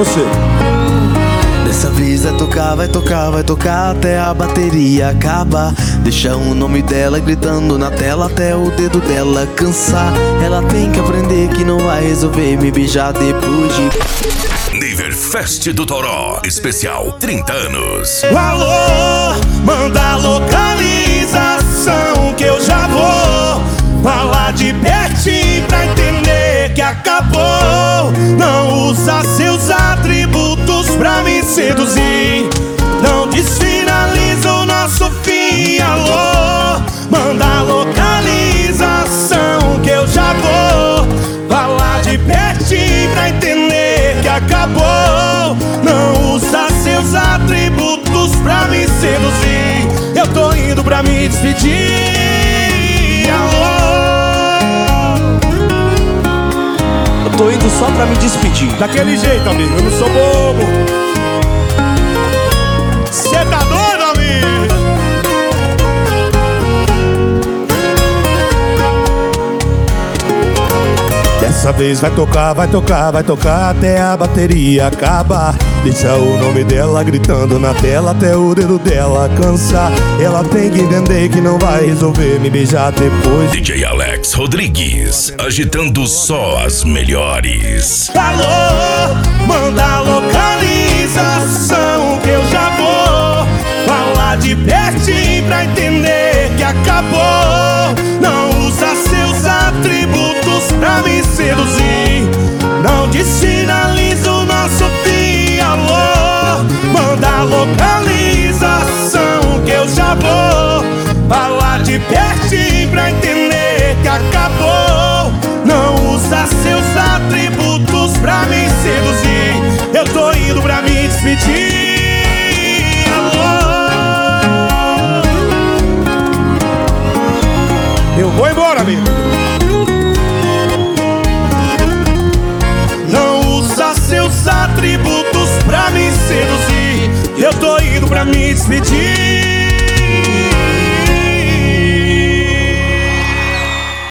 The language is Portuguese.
você. Dessa vez vai tocar, vai tocar, vai tocar até a bateria acabar. Deixa o nome dela gritando na tela até o dedo dela cansar. Ela tem que aprender que não vai resolver me beijar depois de... Niverfest do Toró, especial 30 anos. Alô, manda a localização que eu já vou falar de pertinho pra entender que acabou. Não usa seus atributos pra me seduzir, não desfinaliza o nosso fim. Alô, manda a localização que eu já vou falar de pertinho pra entender que acabou. Não usa seus atributos pra me seduzir, eu tô indo pra me despedir. Alô, Eu tô indo só pra me despedir. daquele jeito, amigo, eu não sou bobo. Cê tá doido, amigo? Dessa vez vai tocar, vai tocar, vai tocar até a bateria acabar. Deixa o nome dela gritando na tela até o dedo dela cansar. Ela tem que entender que não vai resolver me beijar depois. DJ Alex Rodrigues, agitando só as melhores. Alô, manda a localização que eu já vou falar de pertinho pra entender que acabou. Não usa seus atributos pra me seduzir, não desfinaliza o nosso fim. Alô, manda a localização que eu já vou falar de pertinho pra entender que acabou. Não usa seus atributos pra me seduzir, eu tô indo pra me despedir. Alô, eu vou embora, amigo. Não usa seus atributos pra me seduzir, eu tô indo pra me despedir.